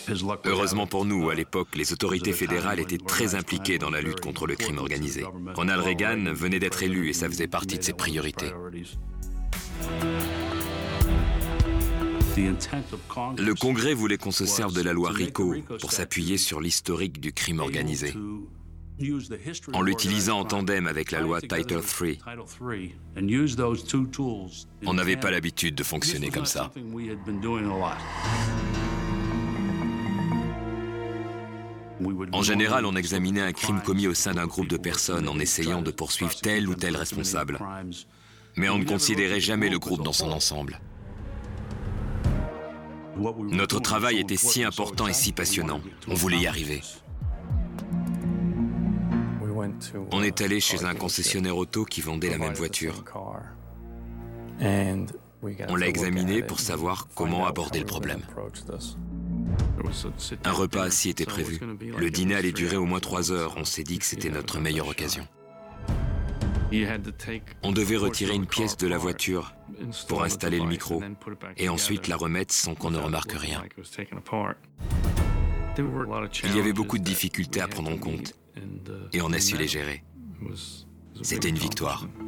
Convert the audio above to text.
Heureusement pour nous, à l'époque, les autorités fédérales étaient très impliquées dans la lutte contre le crime organisé. Ronald Reagan venait d'être élu et ça faisait partie de ses priorités. Le Congrès voulait qu'on se serve de la loi RICO pour s'appuyer sur l'historique du crime organisé, en l'utilisant en tandem avec la loi Title III. On n'avait pas l'habitude de fonctionner comme ça. En général, on examinait un crime commis au sein d'un groupe de personnes en essayant de poursuivre tel ou tel responsable. Mais on ne considérait jamais le groupe dans son ensemble. Notre travail était si important et si passionnant. On voulait y arriver. On est allé chez un concessionnaire auto qui vendait la même voiture. On l'a examiné pour savoir comment aborder le problème. Un repas assis était prévu. Le dîner allait durer au moins 3 heures. On s'est dit que c'était notre meilleure occasion. On devait retirer une pièce de la voiture pour installer le micro et ensuite la remettre sans qu'on ne remarque rien. Il y avait beaucoup de difficultés à prendre en compte et on a su les gérer. C'était une victoire.